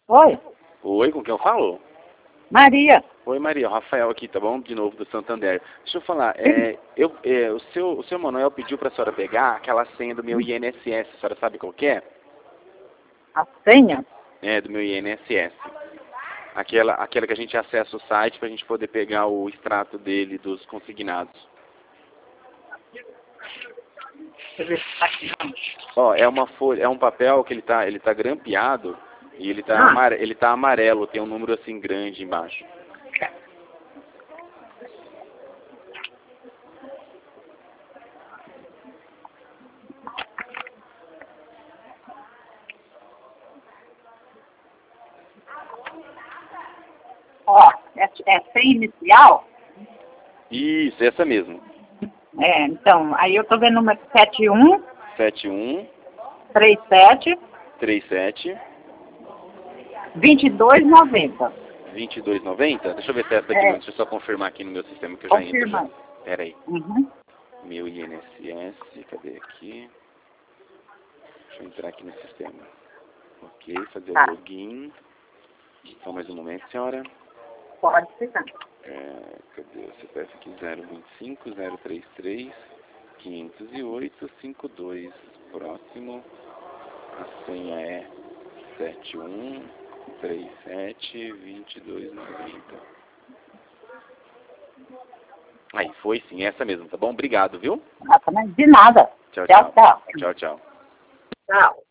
Oi, Oi, com quem eu falo? Maria. Oi, Maria, o Rafael aqui, tá bom? De novo do Santander. Deixa eu falar, o seu Manuel pediu pra senhora pegar aquela senha do meu INSS, a senhora sabe qual que é? A senha? É, do meu INSS. Aquela que a gente acessa o site pra gente poder pegar o extrato dele dos consignados. Deixa eu ver se tá aqui. Ó, é uma folha, é um papel que ele tá grampeado e ele tá amarelo, tem um número assim grande embaixo. Ó, é senha inicial? Isso, essa mesmo. É, então, aí eu tô vendo uma 71 71 37 37 2290. 2290. Deixa eu ver se é essa aqui É, mesmo. Deixa eu só confirmar aqui no meu sistema que eu já entro já. confirma. Pera aí. Uhum. Meu INSS, cadê aqui? Deixa eu entrar aqui no sistema. Ok, fazer o Tá, login. Só mais um momento, senhora. pode ficar. Cadê o CPF aqui? 025 033 508 52. Próximo. A senha é 71 37 2290. Aí, foi sim, essa mesmo, tá bom? Obrigado, viu? Ah, mas de nada. Tchau, Tchau, tchau. tchau. Tchau, tchau. Tchau.